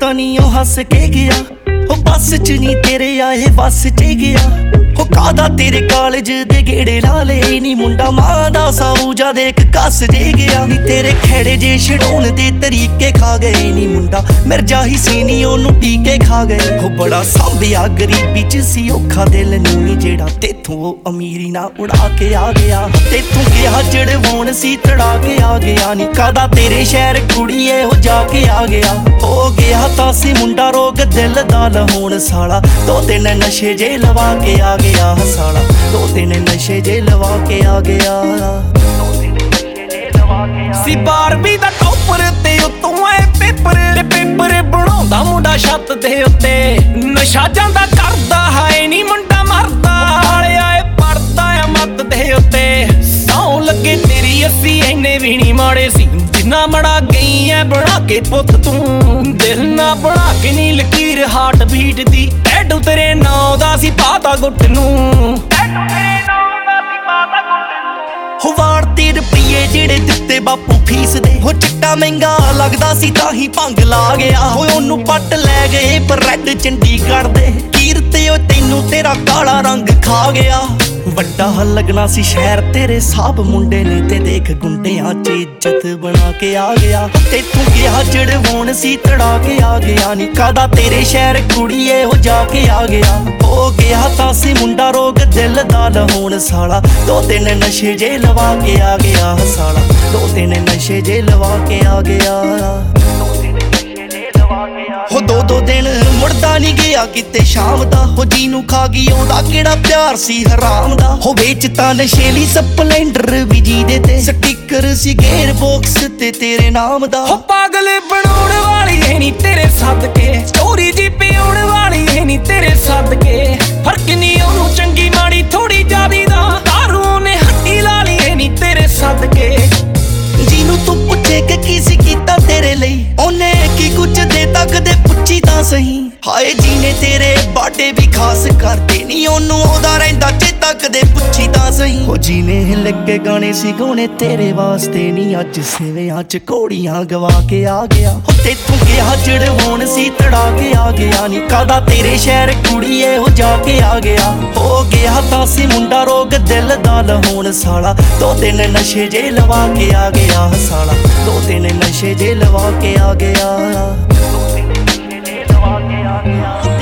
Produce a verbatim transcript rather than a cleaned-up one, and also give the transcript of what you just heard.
मुंडा नी ओ हस के गया, ओ बस च नी तेरे आए बस च गया। ओ कादा तेरे कॉलेज दे गेड़े ला ले नी मुंडा मां दा साऊजा देख कस जे गया। नी तेरे खेड़े जे छड़ाउण दे तरीके खा गए नी मुंडा मिर्जा ही सी नी ओनू टीके खा गए। ओ बड़ा सांभिया गरीबी च सी औखा दिल नी जेड़ा तेथों ओ अमीरी ना उड़ा के आ गया। तेथों गया जड़वाउण सी तड़ा के आ गया। नी कादा तेरे शहर कुड़िए हो जाके आ गया। हो गया तां सी मुंडा रोग दिल दा लहूण साला, दो दिन नशे जे लवा के आ गया साला, दो दिन नशे जे लवा के आ गया। सी बारहवीं दा टॉपर ते उत्तों आए पेपर ते पेपर बनाउंदा मुंडा छत दे उत्ते। नशा जांदा करदा हाए नी मुंडा मरदा वाले आए पड़दा आ मत दे उत्ते। सौ लगे तेरी अस्सी इन्ने भी नी माड़े सी जिन्ना मड़ा गई है बना के पुत तू। दिल ना बना के नी लकीर हार्ट बीट दी, टैटू तेरे नां दा सी पाता गुट नू। टैटू तेरे नां दा सी पाता गुट नू। हो वारती रुपये जेड़े दिते बापू फीस दे, हो चिट्टा महंगा लगदा सी तां ही भंग ला गया। हो ओनू पट लै गए पर रेड चंडीगढ़ दे, कीरते ओ तैनू तेरा काला रंग खा गया। वड्डा लगना सी शहर तेरे साहब मुंडे ने ते देख गुंडियां च इज्जत बना के आ गया। तेथों गया जड़वाउण सी तड़ा के आ गया। नी कादा तेरे शहर कुड़िए हो जाके आ गया। हो गया तां सी मुंडा रोग दिल दा लहूण साला, दो दिन नशे जे लवा के आ गया साला, दो दिन नशे जे लवा के आ गया। हो दो दो दिन मुड़दा नी गया किते शाम दा, हो जीनू खा गई ओदा केड़ा प्यार सी हराम दा। हो बेचता नशेली स्पलेंडर भी जी दे ते, स्टिकर सी गेयर बॉक्स ते तेरे नाम दा। हो पागल बनाउण वाली है नी तेरे सदके, स्टोरी जी पिउण वाली है नी तेरे सदके। फर्क नी ओनू चंगी माड़ी थोड़ी जादी दा, दारू ने हट्टी ला ली है नी तेरे सदके। जीनू तू पुछे कि की सी कीता तेरे लई, ओने की कुछ दे तक दे पुछी तां सही। हाए जीने तेरे बाटे भी खास करते नी ओनू ओदा रहिंदा चेता कदे पुछी तां सही। हो जीने लगे गाने सी गाने तेरे वास्ते नी, अज सिवियां च घोड़ियां गवा के आ गया। हो तेथों गया जड़वाउण सी तड़ा के आ गया। नी कादा तेरे शहर कुड़िए हो जाके आ गया। हो गया तां सी मुंडा रोग दिल दा लहूण साला, दो दिन नशे जे लवा के आ गया साला, दो दिन नशे जे लवा के आ गया।